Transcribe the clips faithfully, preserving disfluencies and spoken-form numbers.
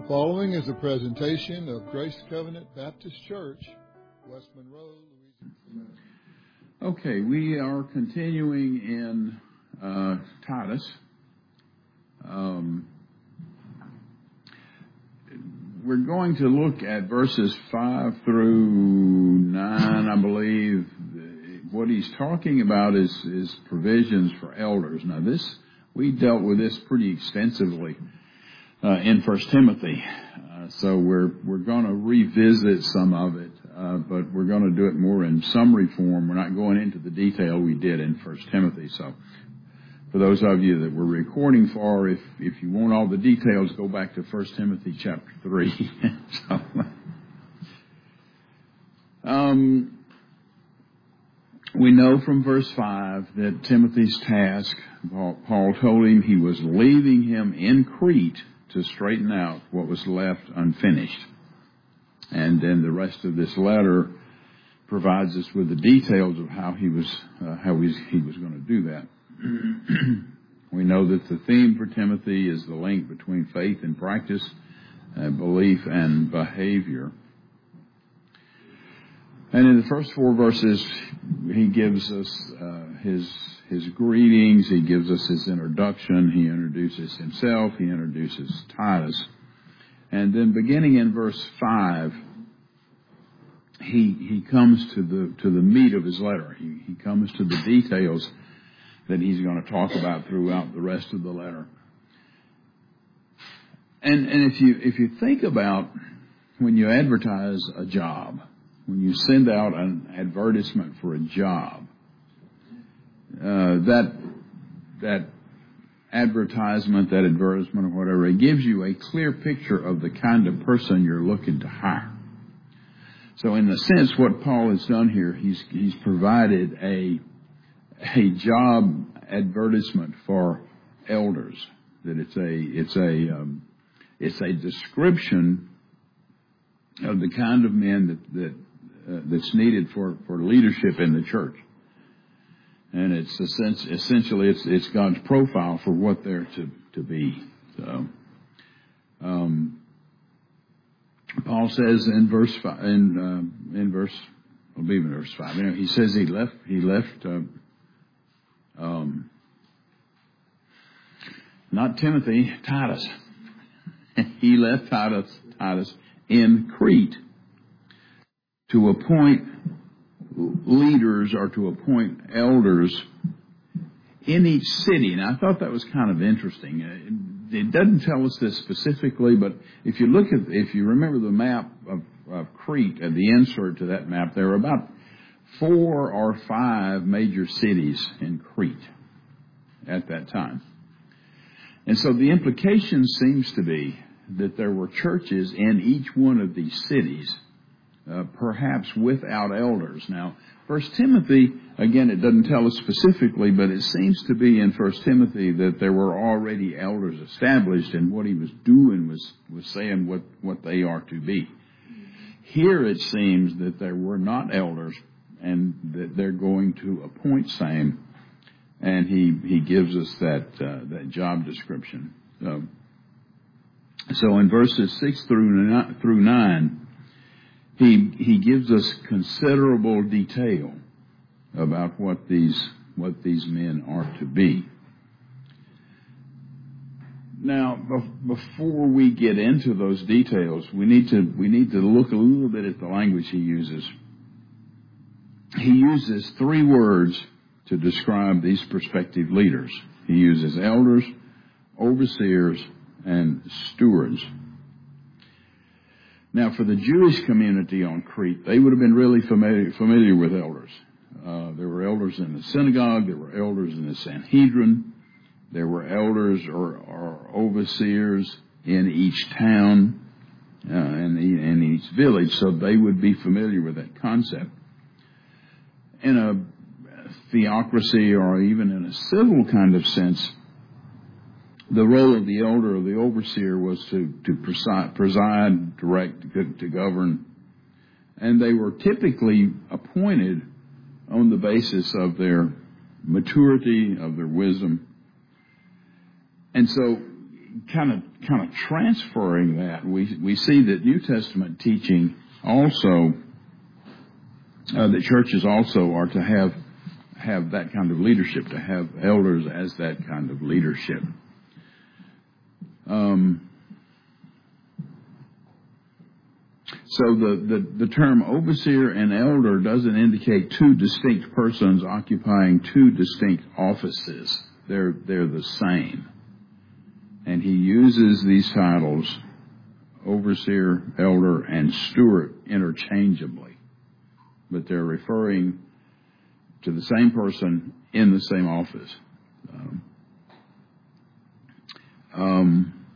The following is a presentation of Grace Covenant Baptist Church, West Monroe, Louisiana. Okay, we are continuing in uh, Titus. Um, we're going to look at verses five through nine, I believe. What he's talking about is, is provisions for elders. Now, this we dealt with this pretty extensively uh, in First Timothy, uh, so we're we're going to revisit some of it, uh, but we're going to do it more in summary form. We're not going into the detail we did in First Timothy. So, for those of you that we're recording for, if if you want all the details, go back to First Timothy chapter three. so, um. We know from verse five that Timothy's task, Paul told him he was leaving him in Crete to straighten out what was left unfinished. And then the rest of this letter provides us with the details of how he was uh, how he, he was going to do that. We know that the theme for Timothy is the link between faith and practice, uh, belief and behavior. And in the first four verses, he gives us uh, his his greetings. He gives us his introduction. He introduces himself. He introduces Titus. And then beginning in verse five, he he comes to the to the meat of his letter. He, he comes to the details that he's going to talk about throughout the rest of the letter. And and if you if you think about when you advertise a job, when you send out an advertisement for a job, uh, that that advertisement, that advertisement or whatever, it gives you a clear picture of the kind of person you're looking to hire. So in a sense, what Paul has done here, he's he's provided a a job advertisement for elders. That it's a it's a um, it's a description of the kind of men that that Uh, that's needed for, for leadership in the church. And it's essentially, it's, it's God's profile for what they're to, to be. So, um, Paul says in verse five, in, uh, in verse, I'll be in verse five, you know, he says he left, he left, uh, um, not Timothy, Titus. He left Titus, Titus in Crete to appoint leaders or to appoint elders in each city. Now, I thought that was kind of interesting. It doesn't tell us this specifically, but if you look at, if you remember the map of, of Crete and the insert to that map, there were about four or five major cities in Crete at that time. And so the implication seems to be that there were churches in each one of these cities, Uh, perhaps without elders. Now, First Timothy, again, it doesn't tell us specifically, but it seems to be in First Timothy that there were already elders established, and what he was doing was, was saying what, what they are to be. Here it seems that there were not elders, and that they're going to appoint same, and he, he gives us that, uh, that job description. So, so in verses six through nine, through nine, He he gives us considerable detail about what these what these men are to be. Now, before we get into those details, we need to we need to look a little bit at the language he uses. He uses three words to describe these prospective leaders. He uses elders, overseers, and stewards. Now, for the Jewish community on Crete, they would have been really familiar, familiar with elders. Uh, there were elders in the synagogue. There were elders in the Sanhedrin. There were elders or, or overseers in each town uh, and in each village, so they would be familiar with that concept. In a theocracy or even in a civil kind of sense, the role of the elder or the overseer was to, to preside, preside, direct, to, to govern. And they were typically appointed on the basis of their maturity, of their wisdom. And so kind of kind of transferring that, we we see that New Testament teaching also, uh, that churches also are to have have that kind of leadership, to have elders as that kind of leadership. Um, so the, the, the term overseer and elder doesn't indicate two distinct persons occupying two distinct offices. They're they're the same. And he uses these titles, overseer, elder, and steward, interchangeably. But they're referring to the same person in the same office. Um, um,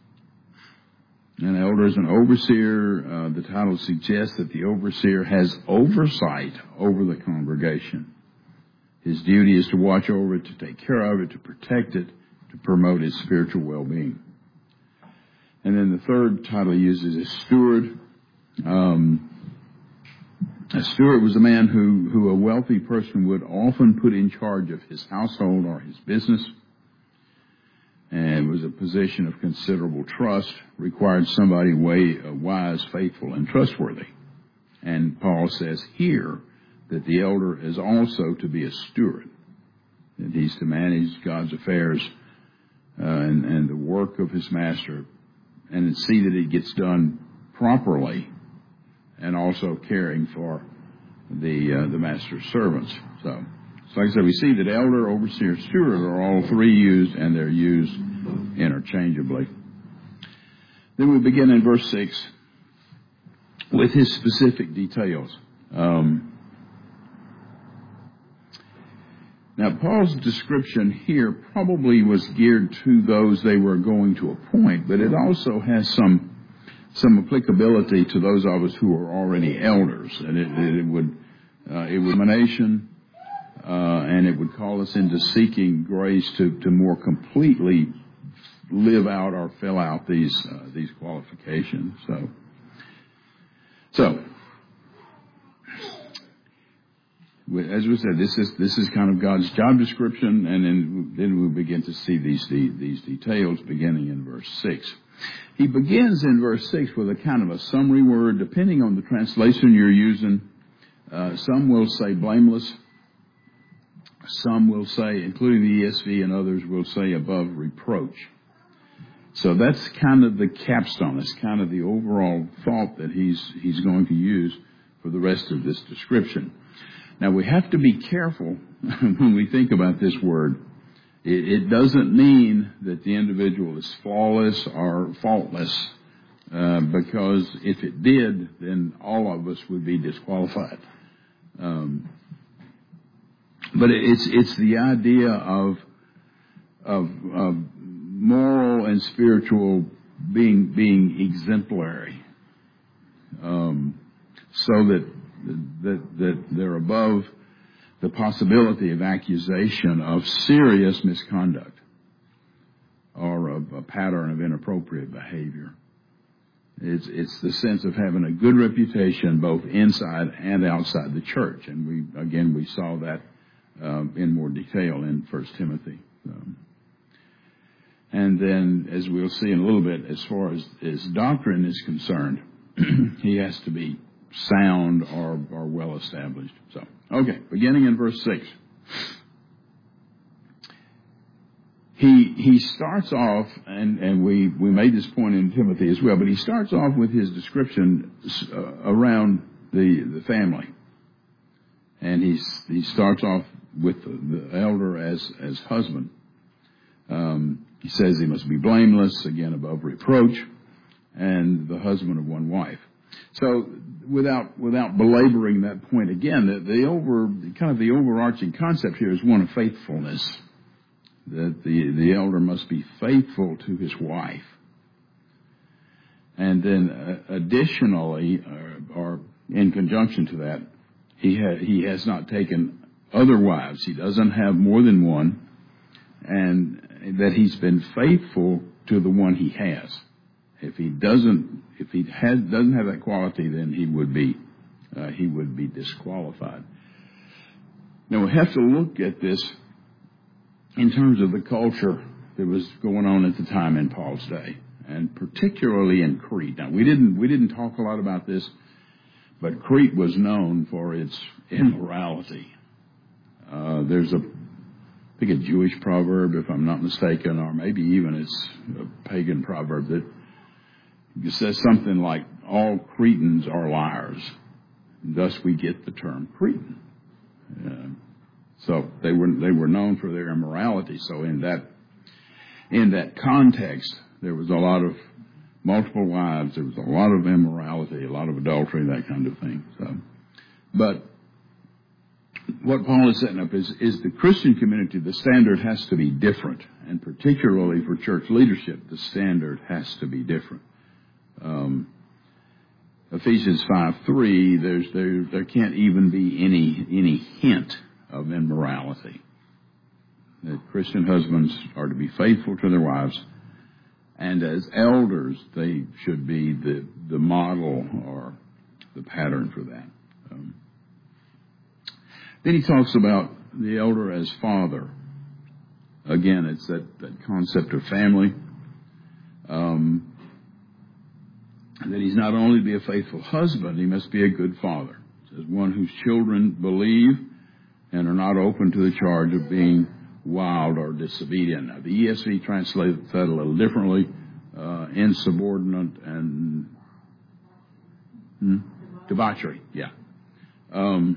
an elder is an overseer. Uh, the title suggests that the overseer has oversight over the congregation. His duty is to watch over it, to take care of it, to protect it, to promote its spiritual well-being. And then the third title he uses is steward. Um, a steward was a man who, who a wealthy person would often put in charge of his household or his business, and was a position of considerable trust, required somebody way, uh, wise, faithful, and trustworthy. And Paul says here that the elder is also to be a steward, that he's to manage God's affairs uh, and, and the work of his master, and see that it gets done properly, and also caring for the uh, the master's servants. So, so, like I said, we see that elder, overseer, steward are all three used, and they're used interchangeably. Then we begin in verse six with his specific details. Um, now, Paul's description here probably was geared to those they were going to appoint, but it also has some some applicability to those of us who are already elders, and it, it would uh, it would emanation, uh, and it would call us into seeking grace to, to more completely live out or fill out these uh, these qualifications. So, so as we said, this is this is kind of God's job description, and then then we begin to see these these details beginning in verse six. He begins in verse six with a kind of a summary word, depending on the translation you're using. Uh, some will say blameless. Some will say, including the E S V and others, will say above reproach. So that's kind of the capstone. It's kind of the overall thought that he's he's going to use for the rest of this description. Now, we have to be careful when we think about this word. It, it doesn't mean that the individual is flawless or faultless, uh, because if it did, then all of us would be disqualified. Um, but it's it's the idea of, of of moral and spiritual being being exemplary, um, so that that that they're above the possibility of accusation of serious misconduct or a, a pattern of inappropriate behavior. It's, it's the sense of having a good reputation both inside and outside the church. And we, again, we saw that um, in more detail in First Timothy. Um, and then, as we'll see in a little bit, as far as, as doctrine is concerned, he has to be sound or, or well established. So, okay, beginning in verse six. He he starts off, and, and we, we made this point in Timothy as well, but he starts off with his description uh, around the the family. And he's, he starts off with the, the elder as, as husband. Um, he says he must be blameless, again above reproach, and the husband of one wife. So, without without belaboring that point again, the, the over kind of the overarching concept here is one of faithfulness. That the the elder must be faithful to his wife, and then uh, additionally, uh, or in conjunction to that, he ha- he has not taken other wives. He doesn't have more than one, and that he's been faithful to the one he has. If he doesn't, if he has, doesn't have that quality, then he would be, uh, he would be disqualified. Now we have to look at this in terms of the culture that was going on at the time in Paul's day. and particularly in Crete. Now, we didn't we didn't talk a lot about this, but Crete was known for its immorality. Uh, there's a, I think, a Jewish proverb, if I'm not mistaken, or maybe even it's a pagan proverb that says something like, all Cretans are liars. And thus we get the term Cretan. Uh, so they were they were known for their immorality. So in that in that context, there was a lot of multiple wives. There was a lot of immorality, a lot of adultery, that kind of thing. So, but what Paul is setting up is, is the Christian community, the standard has to be different. And particularly for church leadership, the standard has to be different. Um, Ephesians five three, there's, there, there can't even be any, any hint of immorality. That Christian husbands are to be faithful to their wives, and as elders, they should be the, the model or the pattern for that. Um, then he talks about the elder as father. Again, it's that, that concept of family. Um, that he's not only to be a faithful husband, he must be a good father. It says one whose children believe and are not open to the charge of being wild or disobedient. Now, the E S V translates that a little differently, uh, insubordinate and hmm, debauchery. Yeah. Um,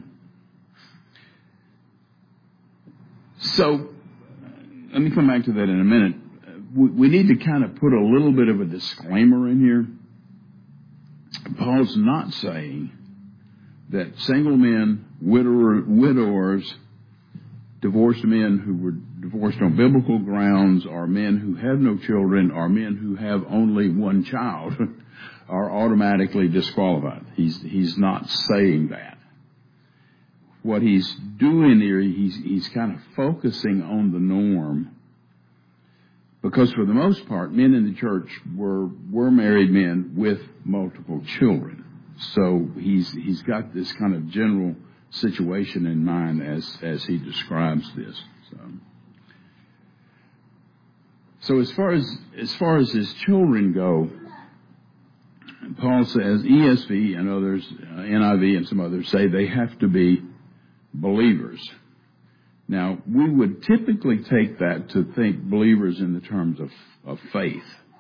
so, let me come back to that in a minute. We, we need to kind of put a little bit of a disclaimer in here. Paul's not saying that single men, widower, widowers, divorced men who were divorced on biblical grounds, or men who have no children, or men who have only one child are automatically disqualified. He's, he's not saying that. What he's doing here, he's, he's kind of focusing on the norm. Because for the most part, men in the church were, were married men with multiple children. So he's, he's got this kind of general situation in mind as, as he describes this. So, so as far as, as far as his children go, Paul says, E S V and others, uh, N I V and some others say they have to be believers. Now, we would typically take that to think believers in the terms of, of faith.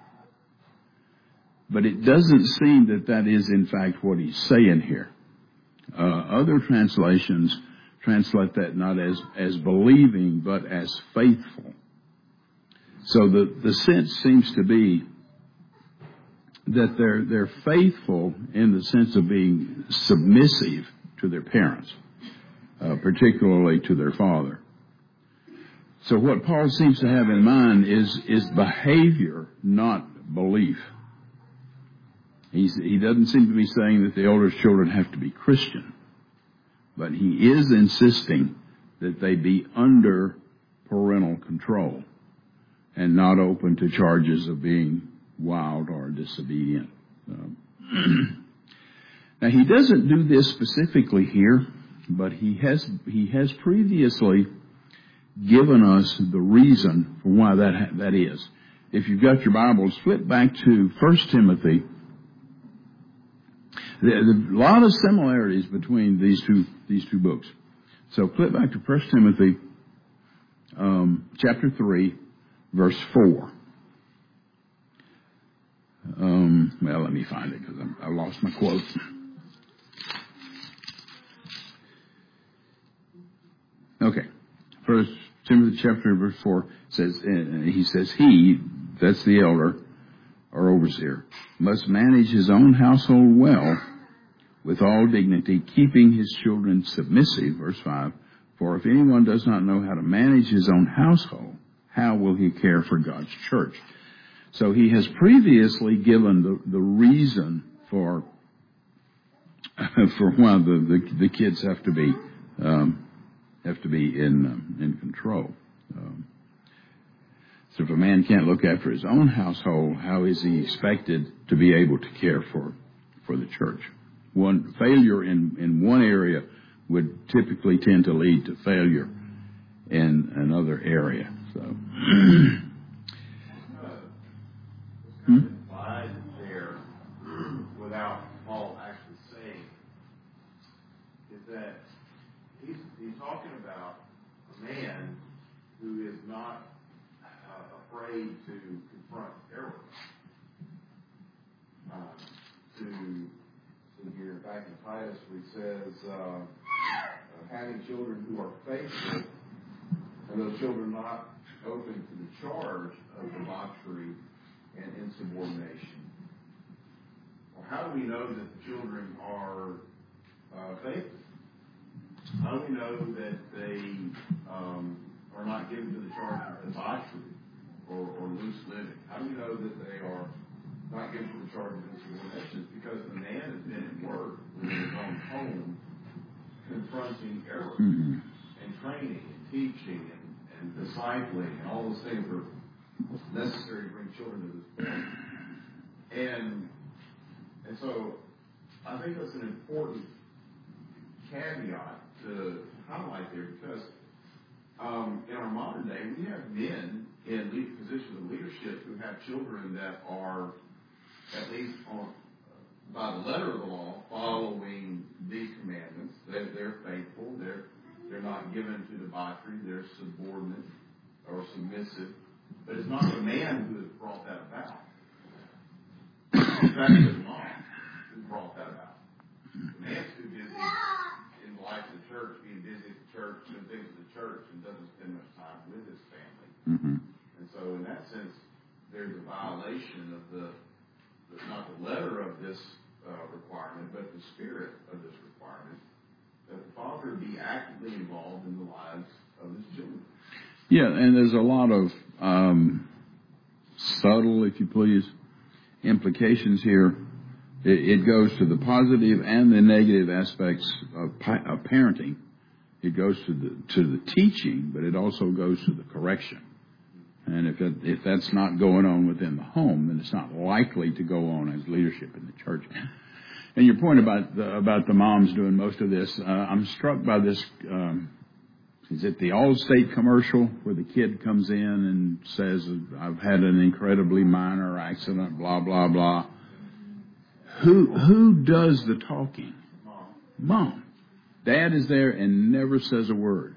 But it doesn't seem that that is, in fact, what he's saying here. Uh, other translations translate that not as, as believing, but as faithful. So the, the sense seems to be that they're, they're faithful in the sense of being submissive to their parents. Uh, particularly to their father. So what Paul seems to have in mind is, is behavior, not belief. He's, he doesn't seem to be saying that the elders' children have to be Christian, but he is insisting that they be under parental control and not open to charges of being wild or disobedient. Um, now, he doesn't do this specifically here, but he has he has previously given us the reason for why that that is. If you've got your Bibles, flip back to First Timothy. There's a lot of similarities between these two these two books. So flip back to First Timothy, um, chapter three, verse four. Um, well, let me find it because I lost my quote. Okay, First Timothy chapter verse four says, uh, he says, he, that's the elder or overseer, must manage his own household well with all dignity, keeping his children submissive, verse five, for if anyone does not know how to manage his own household, how will he care for God's church? So he has previously given the, the reason for, for why the, the, the kids have to be, um, have to be in um, in control. Um, so if a man can't look after his own household, how is he expected to be able to care for for the church? One failure in, in one area would typically tend to lead to failure in another area. So, hmm? Titus where he says, uh, uh, having children who are faithful, and those children not open to the charge of debauchery and insubordination. Well, how do we know that the children are uh, faithful? How do we know that they um, are not given to the charge of debauchery or, or loose living? How do we know that they are not given to the charge of insubordination? It's because the man has been at work within his own home, confronting error Mm-hmm. and training and teaching and, and discipling, and all those things are necessary to bring children to this point. And and so I think that's an important caveat to highlight there, because um, in our modern day we have men in lead positions of leadership who have children that are, at least on by the letter of the law, following these commandments. They're, they're faithful. They're they're not given to debauchery. They're subordinate or submissive. But it's not the man who has brought that about. It's actually the mom who brought that about. The man's too busy in the life of the church, being busy at the church, doing things at the church, and doesn't spend much time with his family. Mm-hmm. And so, in that sense, there's a violation of the not the letter of this uh, requirement, but the spirit of this requirement, that the father be actively involved in the lives of his children. Yeah, and there's a lot of um, subtle, if you please, implications here. It, it goes to the positive and the negative aspects of, pa- of parenting. It goes to the to the teaching, but it also goes to the correction. And if it, if that's not going on within the home, then it's not likely to go on as leadership in the church. And your point about the, about the moms doing most of this, uh, I'm struck by this. Um, is it the Allstate commercial where the kid comes in and says, "I've had an incredibly minor accident, blah blah blah." Who who does the talking? Mom. Mom. Dad is there and never says a word.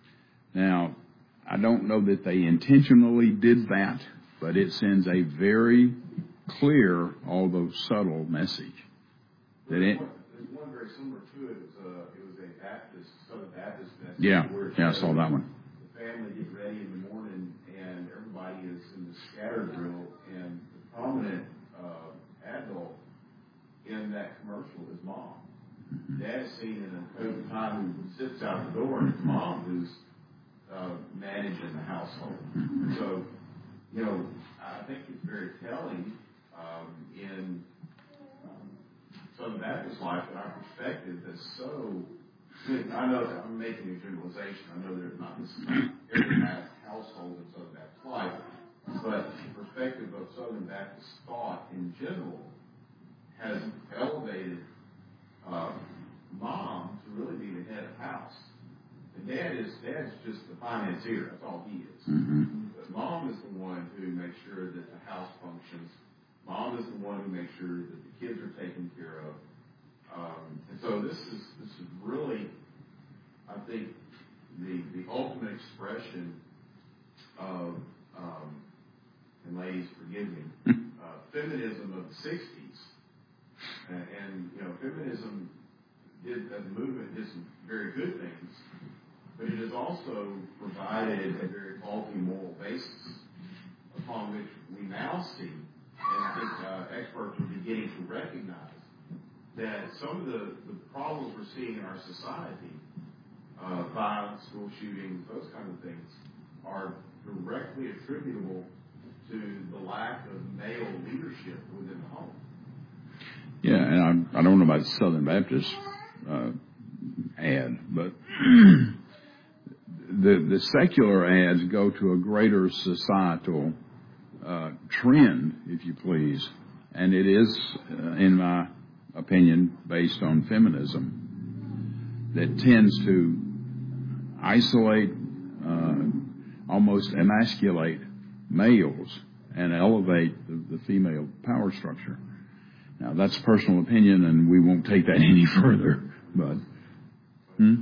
Now, I don't know that they intentionally did that, but it sends a very clear, although subtle, message. That There's it, one, there's one very similar to it. It was a, it was a Baptist, Southern Baptist message. yeah, Where it yeah, I said, saw that one. The family get ready in the morning, and everybody is in the scatter drill, and the prominent uh, adult in that commercial is mom. Dad is seen in a coat and tie who sits out the door, and it's mom who's Uh, managing the household. So, you know, I think it's very telling um, in um, Southern Baptist life that our perspective is so. I, mean, I know that I'm making a generalization. I know there's not this is not every household in Southern Baptist life, but the perspective of Southern Baptist thought in general has elevated uh, mom to really be the head of house. And dad is dad's just the financier. That's all he is. Mm-hmm. But mom is the one who makes sure that the house functions. Mom is the one who makes sure that the kids are taken care of. Um, and so this is this is really, I think, the the ultimate expression of, um, and ladies, forgive me, uh, feminism of the sixties. And, and you know, feminism did as a movement did some very good things. But it has also provided a very faulty moral basis upon which we now see, and I think uh, experts are beginning to recognize, that some of the, the problems we're seeing in our society, uh, violence, school shootings, those kind of things, are directly attributable to the lack of male leadership within the home. Yeah, and I, I don't know about Southern Baptist uh, ad, but the the secular ads go to a greater societal uh, trend, if you please, and it is, uh, in my opinion, based on feminism that tends to isolate, uh, almost emasculate males and elevate the, the female power structure. Now, that's personal opinion, and we won't take that any further, but... Hmm?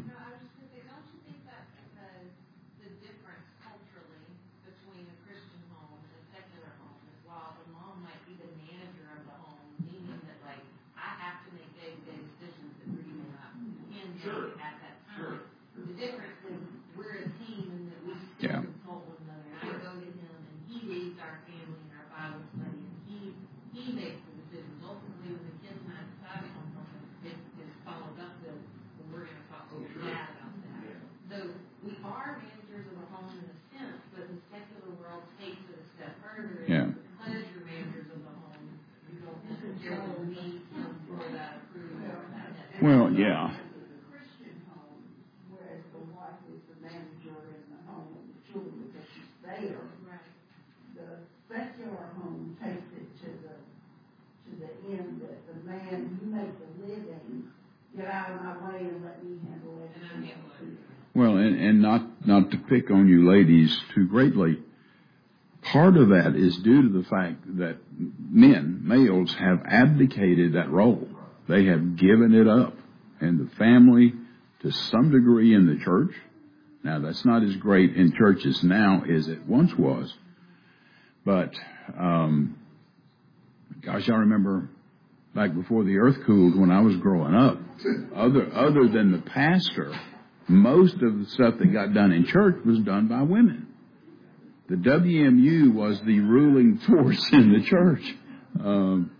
Well, yeah. Christian home, whereas the wife is the manager in the home of the children because she's there. Right. The secular home takes it to the to the end that the man, you make the living, get out of my way and let me handle everything. Well, and, and not not to pick on you ladies too greatly, part of that is due to the fact that men, males, have abdicated that role. They have given it up. And the family, to some degree in the church, now that's not as great in churches now as it once was, but um, gosh, I remember back before the earth cooled when I was growing up, other other than the pastor, most of the stuff that got done in church was done by women. The W M U was the ruling force in the church. Um,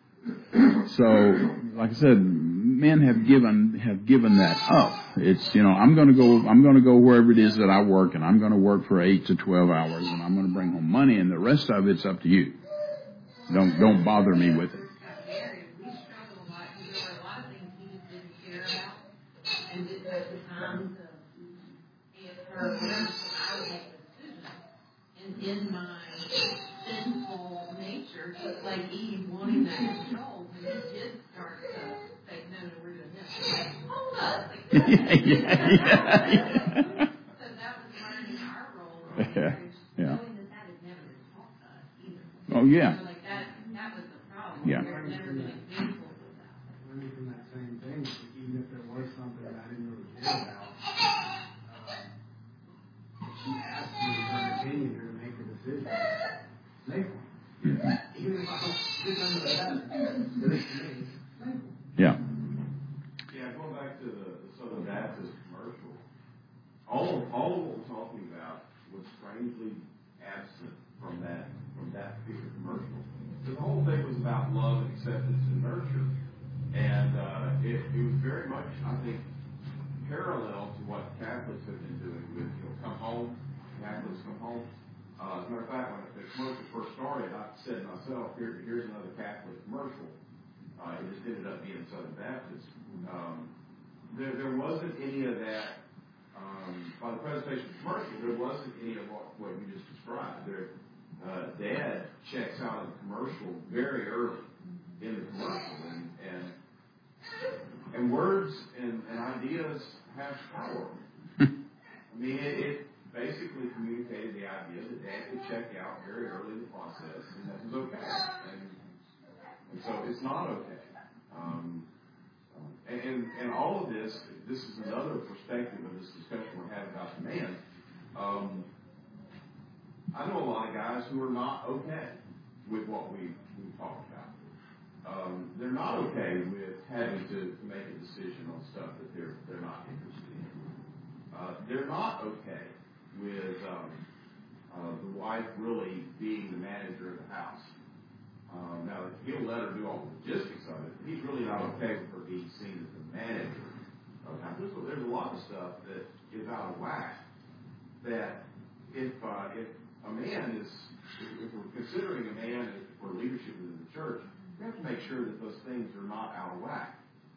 so, like I said, men have given have given that up. It's, you know, I'm going to go I'm going to go wherever it is that I work, and I'm going to work for eight to twelve hours, and I'm going to bring home money, and the rest of it's up to you. Don't don't bother me with it. We struggled a lot because there were a lot of things he just didn't care about and didn't take the time to answer or whatever. So I would make a decision, and in my sinful nature, just like Eve wanting that control, when he did start to say, no, no, we're doing this, like, hold up. Like, yeah, yeah, yeah. So that was learning our role in marriage, Yeah. knowing that that had never been taught to us either. Oh, yeah. So like that, that was the problem. Yeah. There had never been examples of that. Learning from that same thing, even if there was something that I didn't really care about, um, she asked me her opinion or to make a decision. Make one. Even if I don't sit under that, do it for me. Yeah. Yeah, going back to the, the Southern Baptist commercial, all of, all of what we're talking about was strangely absent from that from that particular commercial. The whole thing was about love and acceptance and nurture, and uh, it, it was very much, I think, parallel to what Catholics have been doing with, you know, come home, Catholics come home. Uh, as a matter of fact, when the commercial first started, I said to myself, Here, here's another Catholic commercial. Uh, it just ended up being Southern Baptist. Um, there, there wasn't any of that, um, by the presentation commercial, there wasn't any of what, what you just described. There, uh, Dad checks out of the commercial very early in the commercial, and and, and words and, and ideas have power. I mean, it, it basically communicated the idea that Dad could check out very early in the process, and that was okay. And, and so it's not okay. Um, and, and, and all of this, this is another perspective of this discussion we're having about the man. Um, I know a lot of guys who are not okay with what we we talked about. Um, they're not okay with having to, to make a decision on stuff that they're they're not interested in. Uh, they're not okay with um, uh, the wife really being the manager of the house. Um, now, he'll let her do all the logistics of it, but he's really not okay with her being seen as the manager of the house. There's, there's a lot of stuff that is out of whack that if uh, if a man is, if we're considering a man for leadership within the church, we have to make sure that those things are not out of whack.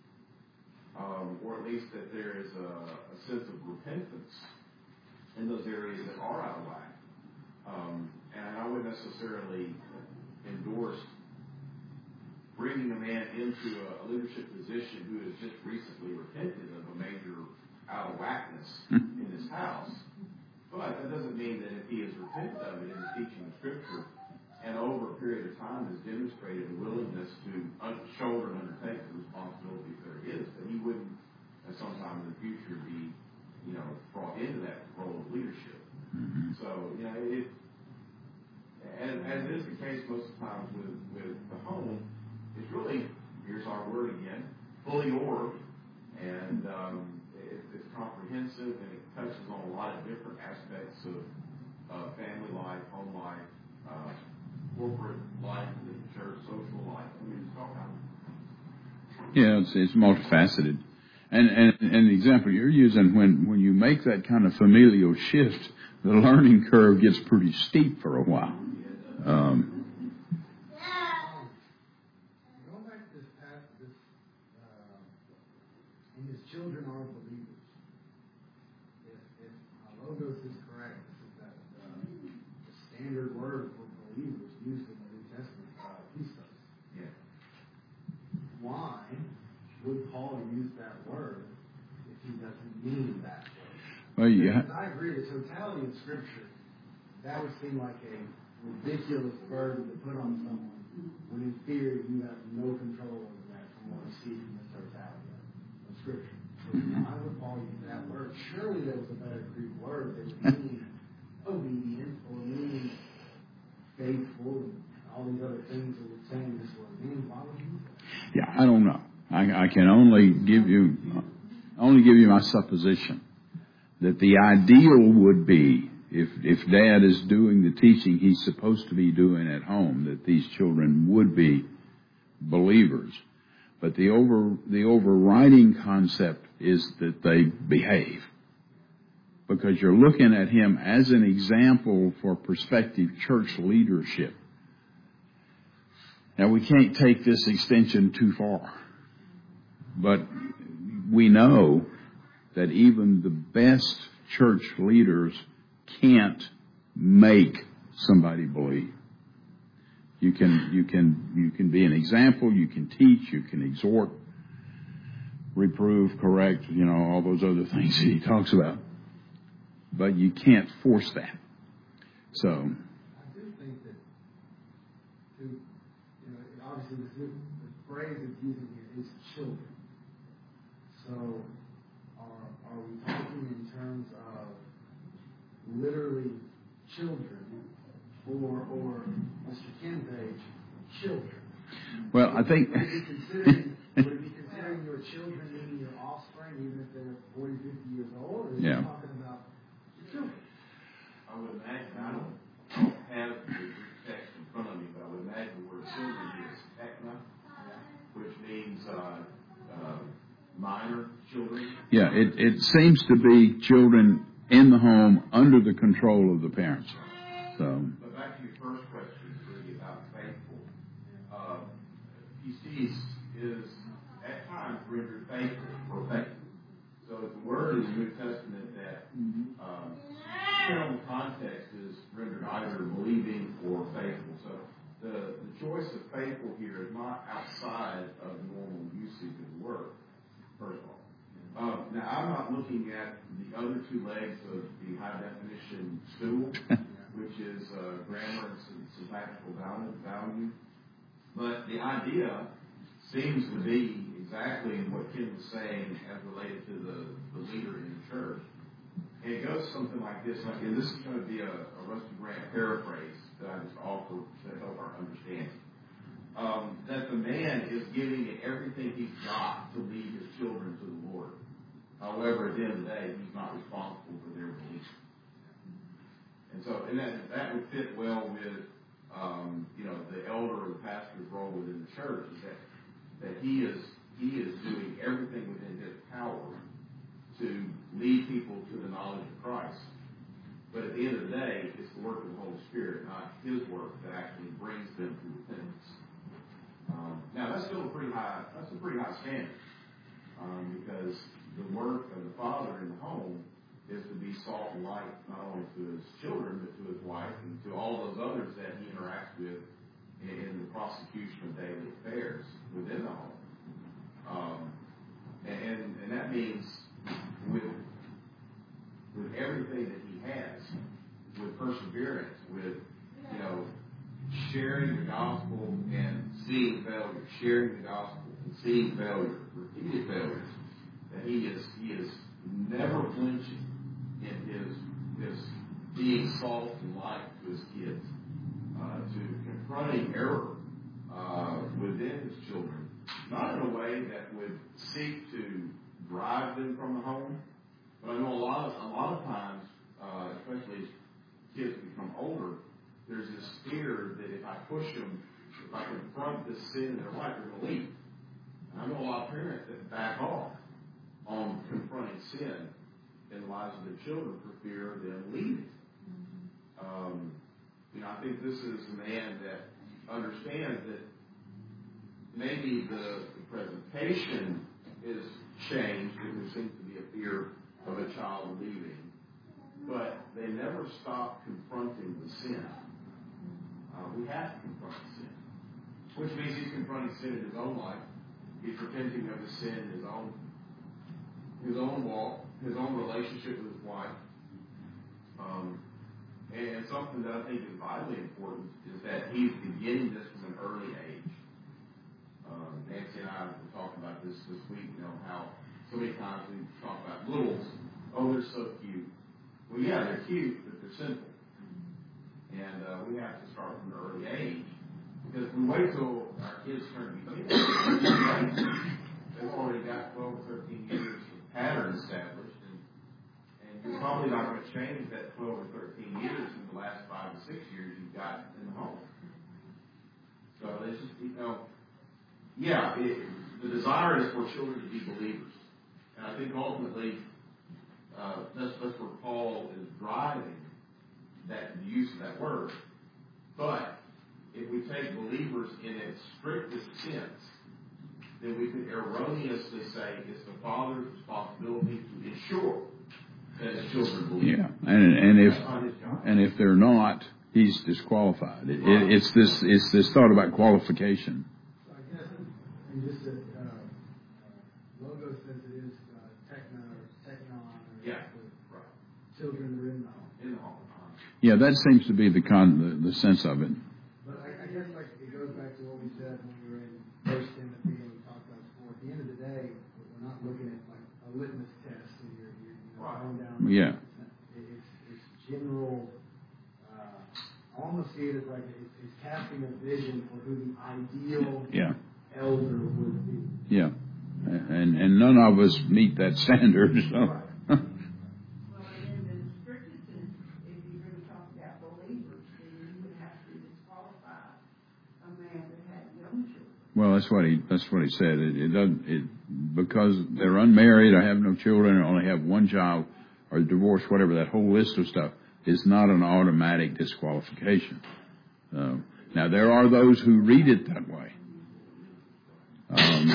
Um, or at least that there is a, a sense of repentance in those areas that are out of whack. Um, and I wouldn't necessarily endorse bringing a man into a, a leadership position who has just recently repented of a major out of whackness in his house. But that doesn't mean that if he has repented of it in the teaching of Scripture and over a period of time has demonstrated a willingness to un- shoulder and undertake the responsibilities there is, that he wouldn't at some time in the future be, you know, brought into that role of leadership. Mm-hmm. So, you know, it, and as is the case most of the times with, with the home, it's really, here's our word again, fully orbed, and um, it, it's comprehensive, and it touches on a lot of different aspects of uh, family life, home life, uh, corporate life within the church, social life. I mean, it's all kind of... Yeah, it's, it's multifaceted. And, and, and the example you're using, when, when you make that kind of familial shift, the learning curve gets pretty steep for a while. Um, Going back to this past, this uh, and his children are believers. If, if uh, Logos is correct, this is that uh, the standard word for believers used in the New Testament, uh, pistos. Yeah. Why would Paul use that word if he doesn't mean that word? Well, yeah. Because I agree, the totality of Scripture, that would seem like a ridiculous burden to put on someone when in theory you have no control over that from what we see from the totality of Scripture. So why would Paul use that word? Surely there was a better Greek word that would mean obedient or mean faithful and all these other things that we're saying this word means. Why would he use that? Yeah, I don't know. I, I can only give you only give you my supposition that the ideal would be if if Dad is doing the teaching he's supposed to be doing at home, that these children would be believers. But the over the overriding concept is that they behave, because you're looking at him as an example for prospective church leadership. Now, we can't take this extension too far, but we know that even the best church leaders can't make somebody believe. You can, you can, you can be an example, you can teach, you can exhort, reprove, correct, you know, all those other things that he talks about. But you can't force that. So, I do think that, to, you know, obviously the, the phrase it's using here is children. So, are, are we talking in terms of literally children, or, or Mister Ken's age, children? well, I think... Would it be considering, would it be considering your children meaning your offspring, even if they're forty, fifty years old, or is Yeah. it talking about your children? I would imagine, I don't, I don't have the Greek text in front of me, but I would imagine the word children is tekna, which means uh, uh, minor children. Yeah, it, it seems to be children in the home under the control of the parents. So, But back to your first question, really about faithful. Uh, pistis is at times rendered faithful or faithful. So it's a word in the New Testament that, um, in context, is rendered either believing or faithful. So the, the choice of faithful here is not outside of the normal usage of the word, first of all. Uh, now, I'm not looking at the other two legs of the high definition stool, which is uh, grammar and syntactical value. But the idea seems to be exactly what Kim was saying as related to the, the leader in the church. And it goes something like this, like, and this is going to be a, a Rusty Grant paraphrase that I just offer to help our understanding. Um, that the man is giving it everything he's got to lead his children to the Lord. However, at the end of the day, he's not responsible for their beliefs. And so, and that, that would fit well with, um, you know, the elder or the pastor's role within the church, is that, that he is he is doing everything within his power to lead people to the knowledge of Christ. But at the end of the day, it's the work of the Holy Spirit, not his work, that actually brings them to repentance. Um, now, that's still a pretty high, that's a pretty high standard, um, because the work of the father in the home is to be salt and light, not only to his children, but to his wife and to all those others that he interacts with in, in the prosecution of daily affairs within the home. Um, and, and that means with, with everything that he has, with perseverance, with, you know, sharing the gospel and seeing failure, sharing the gospel and seeing failure, repeated failures, that he is he is never flinching in his his being salt and light to his kids, uh, to confronting error uh, within his children, not in a way that would seek to drive them from the home, but I know a lot of a lot of times, uh, especially as kids become older, there's this fear that if I push them, if I confront this sin in their life, they're going to leave. And I know a lot of parents that back off on confronting sin in the lives of their children for fear of them leaving. Um, you know, I think this is a man that understands that maybe the, the presentation is changed, and there seems to be a fear of a child leaving, but they never stop confronting the sin. Uh, we have to confront sin, which means he's confronting sin in his own life. He's repenting of his sin in his own, his own walk, his own relationship with his wife. Um, and something that I think is vitally important is that he's beginning this from an early age. Um, Nancy and I were talking about this this week, you know, how so many times we talk about littles. Oh, they're so cute. Well, yeah, they're cute, but they're sinful. And uh, we have to start from an early age. Because if we wait till our kids turn to be kids, they've already got twelve or thirteen years of pattern established. And, and you're probably not going to change that twelve or thirteen years in the last five or six years you've got in the home. So it's just, you know, yeah, it, the desire is for children to be believers. And I think ultimately, uh, that's, that's where Paul is driving that the use of that word. But if we take believers in its strictest sense, then we could erroneously say it's the father's responsibility to ensure that his children believe. Yeah, and and if and if they're not, he's disqualified. It, it, it's this it's this thought about qualification. So I guess, and just a uh, uh, logo says it is uh, techno or technon or Yeah, right. Children are in the home. In the home. Yeah, that seems to be the con the, the sense of it. But I, I guess like it goes back to what we said when we were in First Timothy and we talked about sport. At the end of the day, we're not looking at like a litmus test and you're, you're you know, going down. Yeah. It, it's, it's general. Uh, I almost see it as like it's, it's casting a vision for who the ideal Yeah. elder would be. Yeah, and and none of us meet that standard. So. Well, in the strictest sense, if you really talk about believers, then you would have to disqualify a man that had young children. Well, that's what he that's what he said. It, it doesn't it because they're unmarried or have no children or only have one child or divorced, whatever. That whole list of stuff is not an automatic disqualification. Uh, now there are those who read it that way. Um,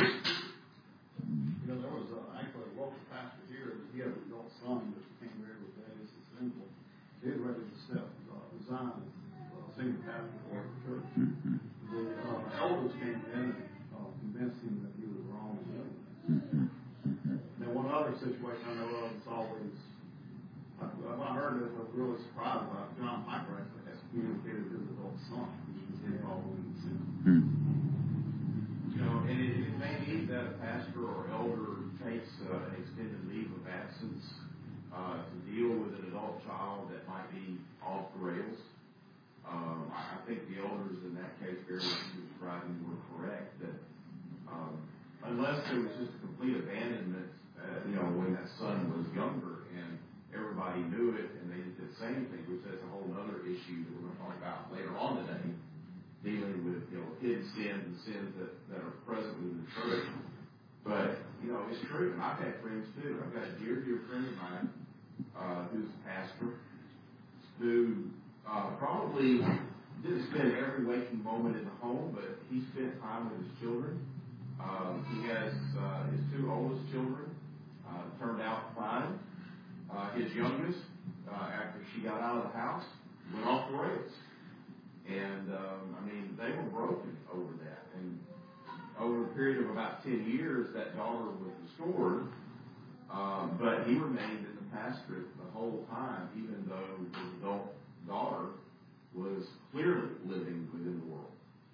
You know, there was uh, actually a local pastor here, that he had an adult son that became married with that is sinful. He was ready to step, uh, resign as uh, senior pastor for the church. mm-hmm, The uh, elders came in and uh, convinced him that he was wrong in doing that. mm-hmm, mm-hmm. Then one other situation I know of is always, I, when I heard this, I was really surprised about John Piper actually excommunicated his adult son, which was involved in sin. Mm-hmm. You know, and it, it may be that a pastor or elder takes uh, an extended leave of absence uh, to deal with an adult child that might be off the rails. Um, I, I think the elders in that case, very much describing, were correct that um, unless there was just a complete abandonment, uh, you know, when that son was younger and everybody knew it and they did the same thing, which is a whole other issue that we're going to talk about later on today, dealing with, you know, hidden sins and sins that, that are present within the church. But, you know, it's true, and I've had friends too. I've got a dear, dear friend of mine uh, who's a pastor who uh, probably didn't spend every waking moment in the home, but he spent time with his children. Um, he has uh, his two oldest children, uh, turned out fine. Uh, his youngest, uh, after she got out of the house, went off the rails. And, um, I mean, they were broken over that. And over a period of about ten years, that daughter was restored. Um, but he remained in the pastorate the whole time, even though his adult daughter was clearly living within the world.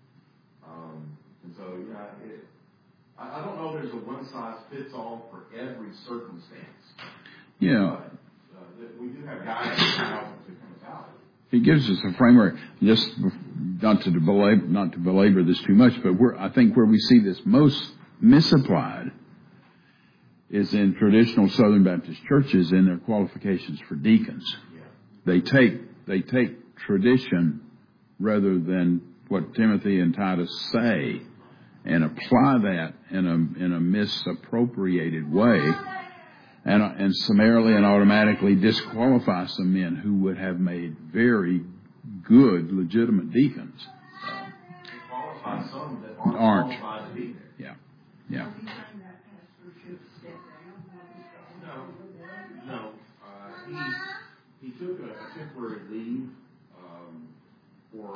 Um, and so, yeah, it, I, I don't know if there's a one-size-fits-all for every circumstance. Yeah. But uh, we do have guidance on how to come about it. He gives us a framework, just not to belabor, not to belabor this too much, but where I think where we see this most misapplied is in traditional Southern Baptist churches in their qualifications for deacons. Yeah. They take they take tradition rather than what Timothy and Titus say and apply that in a in a misappropriated way. And, and summarily and automatically disqualify some men who would have made very good, legitimate deacons. Qualify some that aren't, Aren't. qualified to be there. Yeah, yeah. Are you saying that pastor should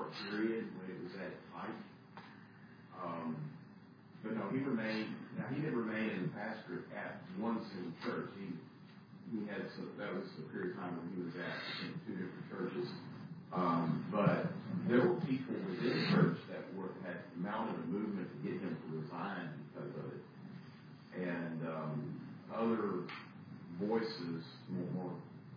short period when it was at its height. Um, but no, he remained, now he didn't remain in the pastorate at one single church. He, he had, so that was a period of time when he was at, I think, two different churches. Um, but there were people within the church that were, had mounted a movement to get him to resign because of it. And um, other voices, more, more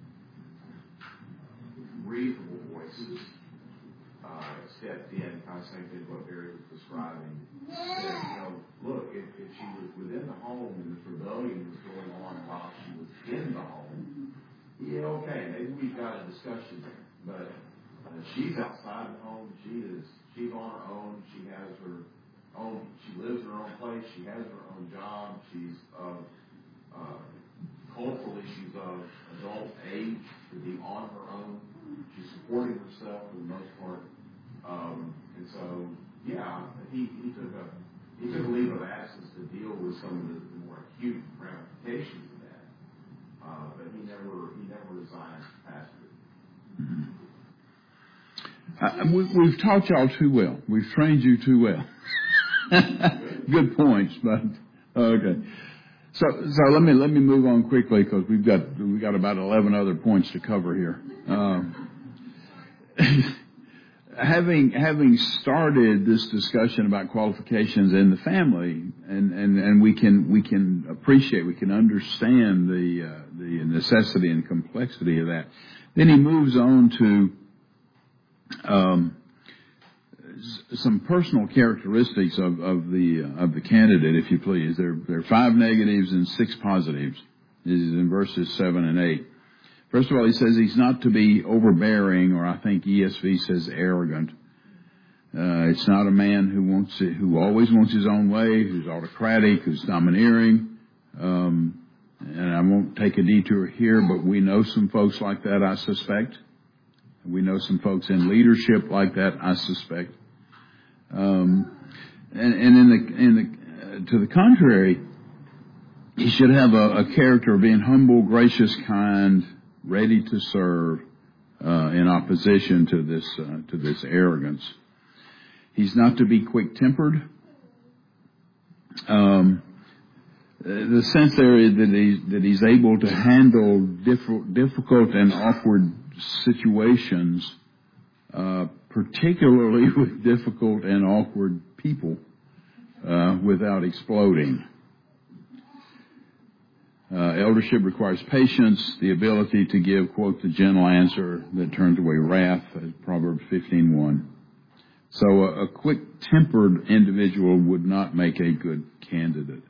reasonable voices, uh, stepped in, kind of same thing what Barry was describing. Said, you know, look, if, if she was within the home and this rebellion was going on while she was in the home, yeah, okay, maybe we've got a discussion there. But uh, she's outside the home. She is. She's on her own. She has her own. She lives in her own place. She has her own job. She's of uh, culturally, she's of adult age to be on her own. She's supporting herself for the most part. Um, and so, yeah, he, he took a he took a leave of absence to deal with some of the, the more acute ramifications of that. Uh, but he never he never resigned pastor. Uh, we, we've taught y'all too well. We've trained you too well. Good points, but okay. So, so let me let me move on quickly because we've got we got about eleven other points to cover here. Um, having having started this discussion about qualifications in the family, and, and, and we can we can appreciate, we can understand the uh, the necessity and complexity of that. Then he moves on to um, some personal characteristics of, of the uh, of the candidate, if you please. There there are five negatives and six positives. This is in verses seven and eight. First of all, he says he's not to be overbearing, or I think E S V says arrogant. Uh, it's not a man who wants it, who always wants his own way, who's autocratic, who's domineering. Um, and I won't take a detour here, but we know some folks like that, I suspect. We know some folks in leadership like that, I suspect. Um, and, and in the, in the, uh, to the contrary, he should have a, a character of being humble, gracious, kind, ready to serve, uh, in opposition to this, uh, to this arrogance. He's not to be quick-tempered. Um, the sense there is that he's, that he's able to handle diff- difficult and awkward situations, uh, particularly with difficult and awkward people, uh, without exploding. Uh, eldership requires patience, the ability to give, quote, the gentle answer that turns away wrath, as Proverbs fifteen one. So a, a quick-tempered individual would not make a good candidate.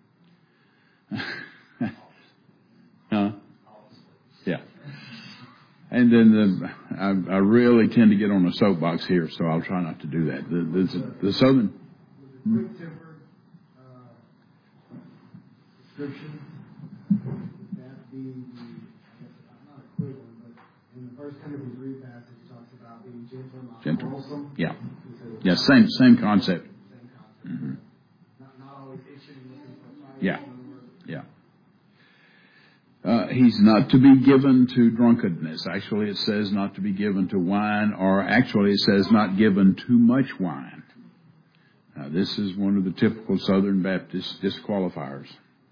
Huh? Yeah. And then the, I, I really tend to get on a soapbox here, so I'll try not to do that. The, the, the Southern... Quick-tempered uh, description. Would that be the, I guess, not equivalent, but in the First Timothy three passage, it talks about being gentle, not Gentle. quarrelsome. Yeah. Yeah, same same concept. Same concept. Mm-hmm. Not, not always itching, looking for a fight. Yeah. Yeah. Uh, he's not to be given to drunkenness. Actually, it says not to be given to wine, or actually it says not given too much wine. Now, this is one of the typical Southern Baptist disqualifiers.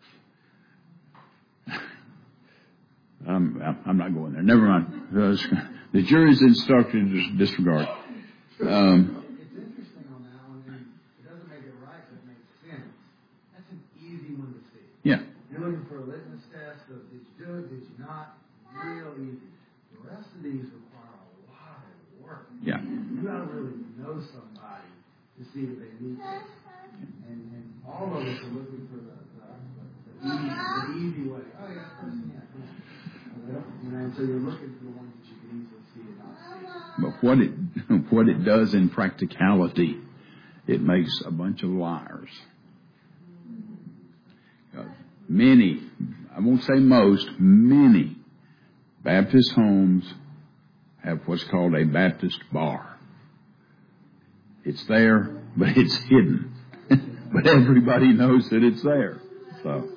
I'm, I'm not going there. Never mind. The jury's instructed to disregard. Um, it's interesting on that one, and it doesn't make it right, but it makes sense. That's an easy one to see. Yeah. You're looking for a litmus test of did you do it, did you not? Real easy. The rest of these require a lot of work. Yeah. You got to really know somebody to see if they meet this. And, and all of us are looking for the, the, the, easy, the easy way. Oh, yeah, that person, yeah, come on. You know, and so you're looking for the ones that you can easily see and not see. But what it what it does in practicality, it makes a bunch of liars. Uh, many, I won't say most, many Baptist homes have what's called a Baptist bar. It's there, but it's hidden. But everybody knows that it's there. So.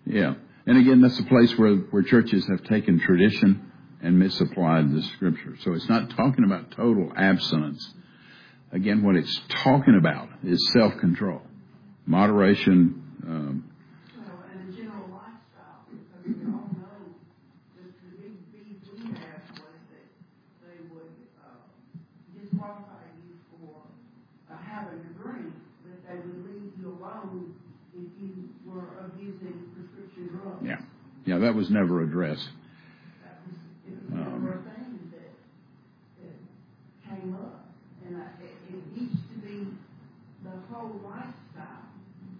Yeah. And again, that's a place where, where churches have taken tradition and misapplied the Scripture. So it's not talking about total abstinence. Again, what it's talking about is self-control, moderation. Um, Well, and a general lifestyle, because we all know that the big beef we had was that they would uh, disqualify you for uh, having a drink, but they would leave you alone if you were abusing prescription drugs. yeah. Yeah, that was never addressed. That was, it was never a thing that, that came up. And I, it, it needs to be the whole lifestyle.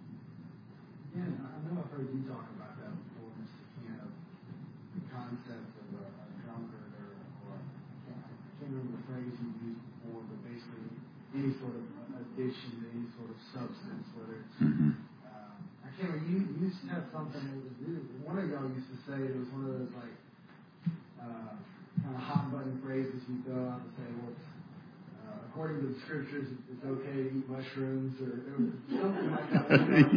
Yeah, I know I've heard you talk about that before, Mister Kent, of the concept of a, a drunkard or, or I, can't, I can't remember the phrase you used before, but basically any sort of addiction to any sort of substance, whether it's, Mm-hmm. uh, I can't remember, you, you used to have something that was, one of y'all used to say it was one of those like, uh, kind of hot button phrases you throw out to say, well, Uh, according to the scriptures, it's okay to eat mushrooms or, or something like that.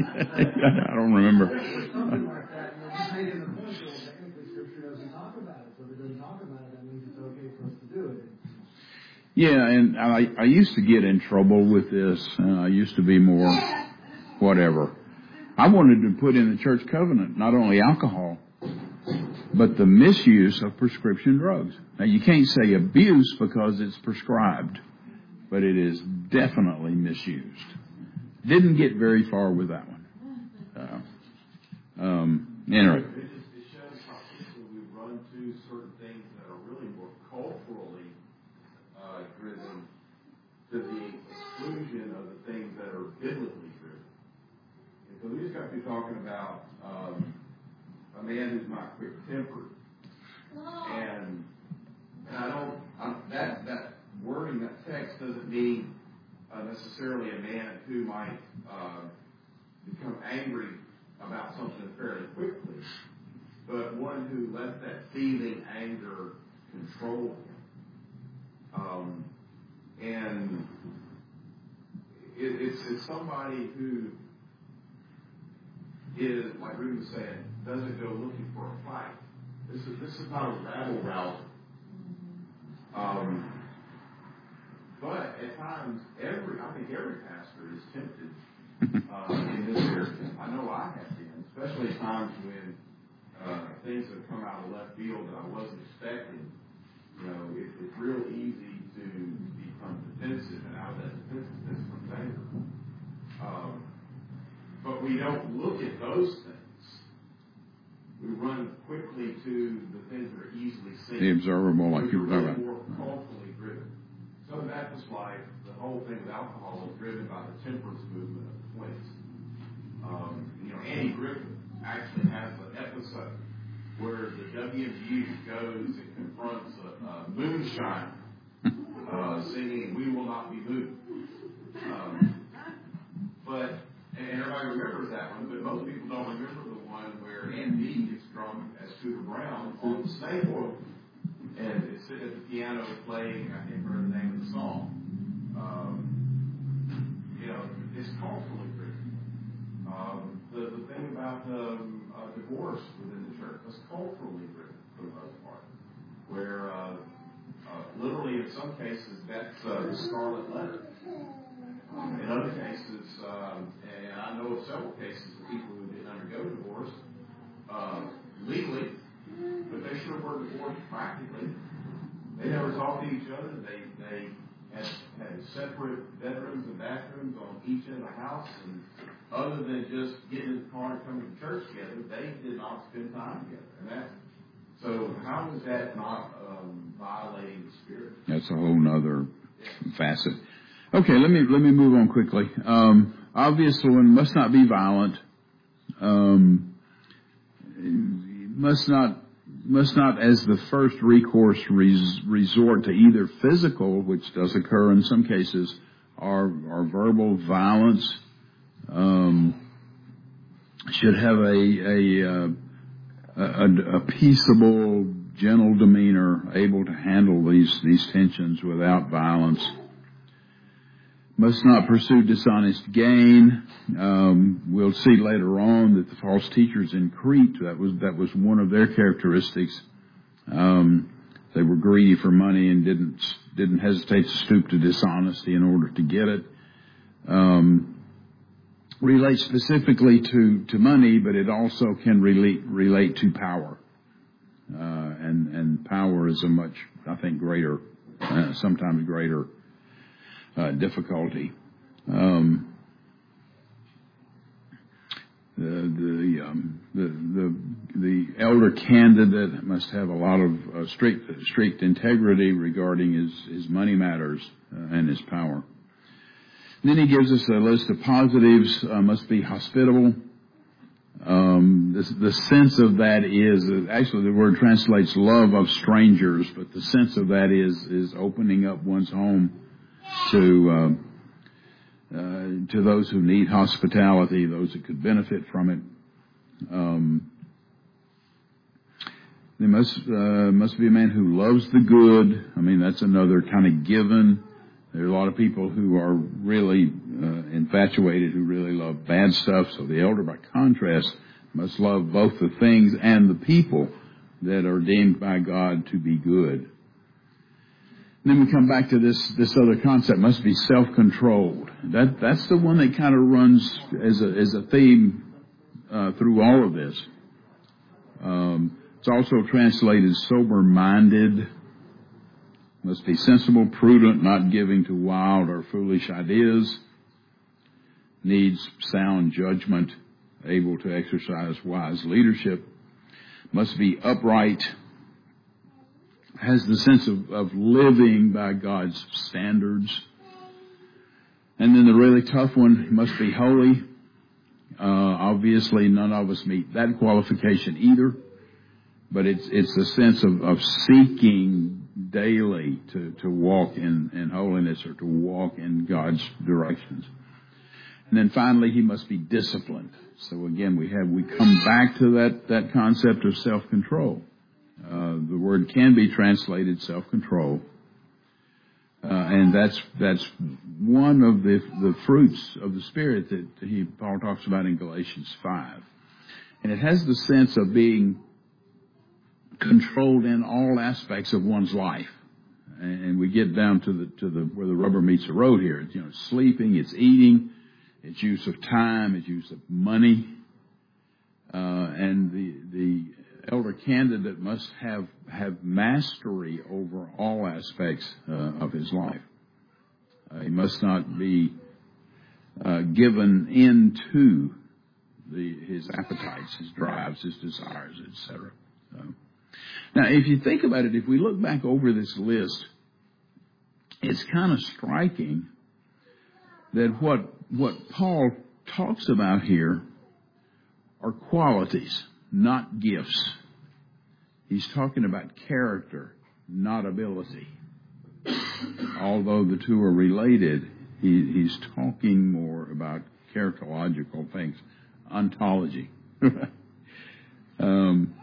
I don't remember. Something like that. You know, just making the point that well, technically scripture doesn't talk about it. So if it doesn't talk about it, that means it's okay for us to do it. Yeah, and I, I used to get in trouble with this. Uh, I used to be more whatever. I wanted to put in the church covenant not only alcohol, but the misuse of prescription drugs. Now, you can't say abuse because it's prescribed, but it is definitely misused. Didn't get very far with that one. Uh, um, anyway. It, just, it shows how quickly we run to certain things that are really more culturally uh, driven to the exclusion of the things that are biblically driven. And so we just got to be talking about um, a man who's not quick-tempered. And, and I don't, I, that, that wording, that text doesn't mean uh, necessarily a man who might uh, become angry about something fairly quickly, but one who lets that seething anger control him. Um, and it, it's, it's somebody who is, like Rudy was saying, doesn't go looking for a fight. This is this is not a rabble rouser. Um, but at times, every I think every pastor is tempted uh, in this area. I know I have been, especially at times when uh, things have come out of left field that I wasn't expecting. You know, it, it's real easy to become defensive, and out of that defensiveness comes anger. Um, but we don't look at those things. We run quickly to the things that are easily seen. The observable, like you were talking about. More culturally driven. Southern Baptist life, the whole thing with alcohol is driven by the temperance movement of the twenties. Um, you know, Annie Griffith actually has an episode where the W M U goes and confronts a, a moonshiner uh, singing "We Will Not Be Moved." Um, but and everybody remembers that one, but most people don't remember the one where Aunt Dee gets drunk as Scooter Brown on the snake oil and is sitting at the piano playing, I can't remember the name of the song. Um, you know, it's culturally driven. Um, the, the thing about um, uh, divorce within the church is culturally driven for the most part, where uh, uh, literally in some cases that's uh, the scarlet letter. Um, in other cases, um, and I know of several cases of people who didn't undergo divorce uh, legally, but they sure were divorced practically. They never talked to each other. They they had, had separate bedrooms and bathrooms on each end of the house, and other than just getting in the car and coming to church together, they did not spend time together. And that, so how is that not um, violating the Spirit? That's a whole nother facet. Okay, let me let me move on quickly. Um, obviously, one must not be violent. Um, must not must not, as the first recourse, res, resort to either physical, which does occur in some cases, or or verbal violence. Um, should have a a, a a peaceable, gentle demeanor, able to handle these these tensions without violence. must not pursue dishonest gain. Um, we'll see later on that the false teachers in Crete, that was that was one of their characteristics. Um, they were greedy for money and didn't didn't hesitate to stoop to dishonesty in order to get it. Um, relates specifically to, to money, but it also can relate relate to power. Uh, and and power is a much, I think, greater, uh, sometimes greater uh, difficulty. Um, the the, um, the the the elder candidate must have a lot of uh, strict strict integrity regarding his his money matters uh, and his power. And then he gives us a list of positives. Uh, must be hospitable. Um, the, the sense of that is, actually the word translates love of strangers, but the sense of that is, is opening up one's home to, uh, uh, to those who need hospitality, those that could benefit from it. Um, there must, uh, must be a man who loves the good. I mean, that's another kind of given. There are a lot of people who are really uh, infatuated, who really love bad stuff. So the elder, by contrast, must love both the things and the people that are deemed by God to be good. And then we come back to this this other concept, must be self-controlled. That that's the one that kind of runs as a as a theme uh, through all of this. Um, it's also translated sober-minded. Must be sensible, prudent, not giving to wild or foolish ideas. Needs sound judgment, able to exercise wise leadership. Must be upright. Has the sense of, of living by God's standards. And then the really tough one, must be holy. Uh, obviously, none of us meet that qualification either. But it's it's the sense of, of seeking daily to, to walk in, in holiness or to walk in God's directions. And then finally, he must be disciplined. So again, we have we come back to that, that concept of self-control. Uh, the word can be translated self-control. Uh, and that's that's one of the the fruits of the Spirit that he Paul talks about in Galatians five. And it has the sense of being controlled in all aspects of one's life, and we get down to the to the where the rubber meets the road here. It's, you know, sleeping, it's eating, it's use of time, it's use of money, uh, and the the elder candidate must have have mastery over all aspects uh, of his life. Uh, he must not be uh, given into the his appetites, his drives, his desires, et cetera. So. Now, if you think about it, if we look back over this list, it's kind of striking that what what Paul talks about here are qualities, not gifts. He's talking about character, not ability. Although the two are related, he, he's talking more about characterological things, ontology. um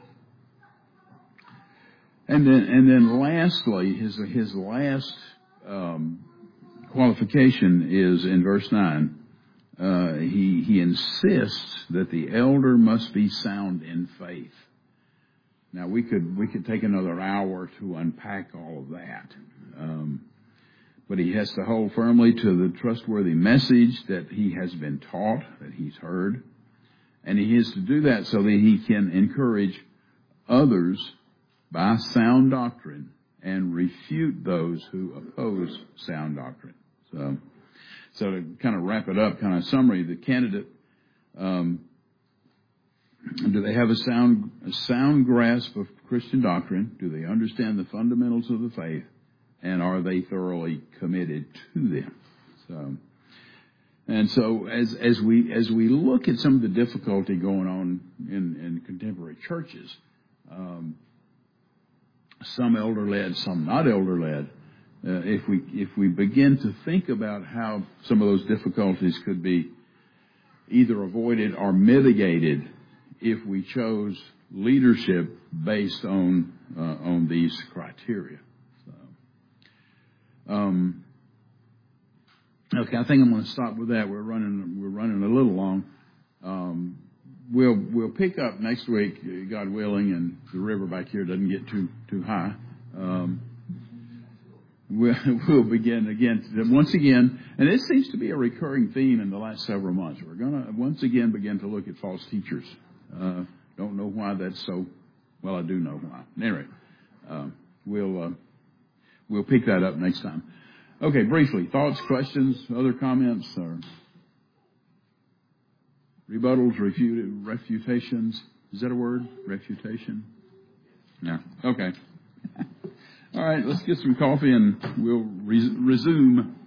And then, and then, lastly, his his last um, qualification is in verse nine. Uh, he he insists that the elder must be sound in faith. Now we could we could take another hour to unpack all of that, um, but he has to hold firmly to the trustworthy message that he has been taught, that he's heard, and he has to do that so that he can encourage others by sound doctrine and refute those who oppose sound doctrine. So, so to kind of wrap it up, kind of summary, the candidate, um, do they have a sound, a sound grasp of Christian doctrine? Do they understand the fundamentals of the faith? And are they thoroughly committed to them? So, and so as, as we, as we look at some of the difficulty going on in, in contemporary churches, um, some elder-led, some not elder-led. Uh, if we if we begin to think about how some of those difficulties could be either avoided or mitigated if we chose leadership based on uh, on these criteria. So, um, Okay, I think I'm going to stop with that. We're running we're running a little long. Um, we'll we'll pick up next week, God willing, and the river back here doesn't get too too high. Um, we'll, we'll begin again once again, and this seems to be a recurring theme in the last several months. We're going to once again begin to look at false teachers. Uh, don't know why that's so. Well, I do know why. Anyway, uh, we'll uh, we'll pick that up next time. Okay, briefly, thoughts, questions, other comments, or rebuttals, refut- refutations. Is that a word? Refutation? Yeah. Okay. All right, let's get some coffee and we'll res- resume